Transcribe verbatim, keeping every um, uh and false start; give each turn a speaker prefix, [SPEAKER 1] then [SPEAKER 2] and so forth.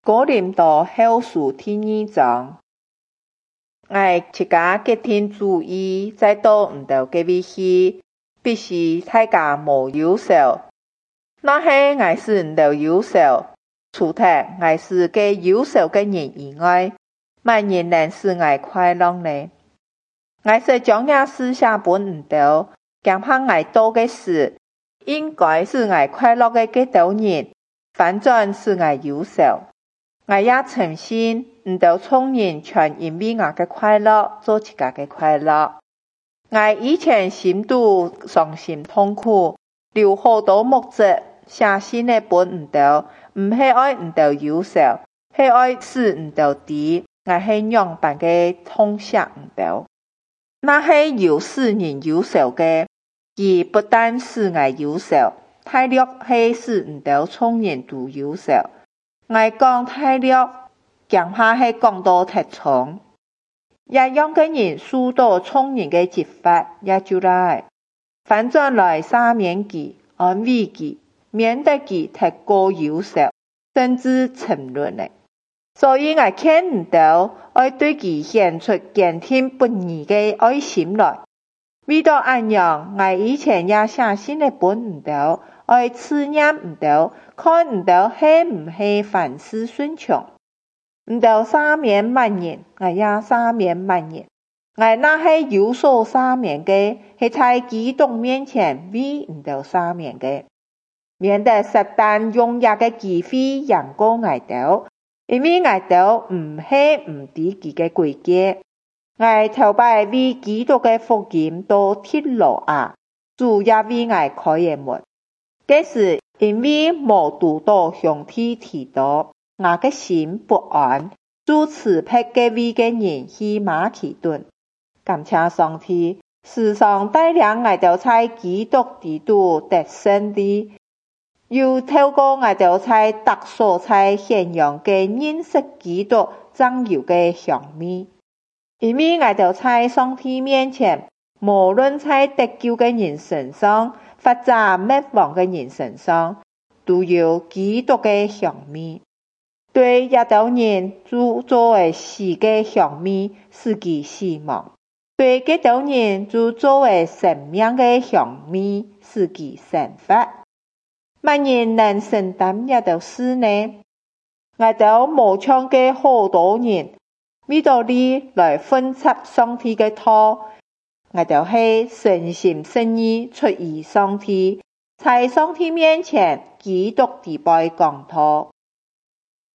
[SPEAKER 1] 哥林多後書第二章，我自家決定主意，再到唔到嘅位去，必須大家無憂愁。那係我是唔到憂愁，除咗我是嘅憂愁嘅人以外，乜人能使我快樂呢？我是將這事寫本唔到，驚怕我做嘅事，應該使我快樂嘅幾多人，反轉使我憂愁。我也誠信唔到眾人全因為我嘅快樂做自家嘅快樂。我以前心度傷心痛苦，流好多目子，寫信嘅本唔到，唔係愛唔到憂愁，係愛使唔到啲，我係樣辦嘅痛寫唔到。那係有使人憂愁嘅，而不但使我憂愁，大略係使唔到眾人都憂愁。我講大略，驚怕係講到太重，也讓個人受到眾人嘅責罰，也就來反轉來赦免佢，安慰佢，免得佢太過憂愁，甚至沉淪咧。所以我見唔到，愛對佢顯出堅定不移嘅愛心來。為到安樣，我以前也寫信嘅本唔到，愛思念唔到，看唔到係唔係凡事順從，唔到赦免萬人，我也赦免萬人。我那係有所赦免嘅，係在基督面前為唔到赦免嘅，免得撒旦用一個機會贏過我哋，因為我哋唔係唔知佢嘅規矩。我頭擺為基督嘅福音到鐵路啊，主也為我開嘅門。這是因為無讀到兄弟提多，我嘅心不安，主賜派嘅位嘅人去馬其頓。感謝上帝，時常帶領我哋在基督裏頭得勝利，又透過我哋在各所在顯揚嘅認識基督真有嘅香味。因為我哋在上帝面前，無論在得救嘅人身上，或者滅亡嘅人身上，都有基督嘅香味。對一道人就作為死嘅香味，使其死亡；對幾道人就作為生命嘅香味，使其生活。乜人能承擔一道事呢？我哋無唱嘅好多人，為到你來分插上帝嘅道，我哋係誠心誠意出於上帝，在上帝面前基督地位講道。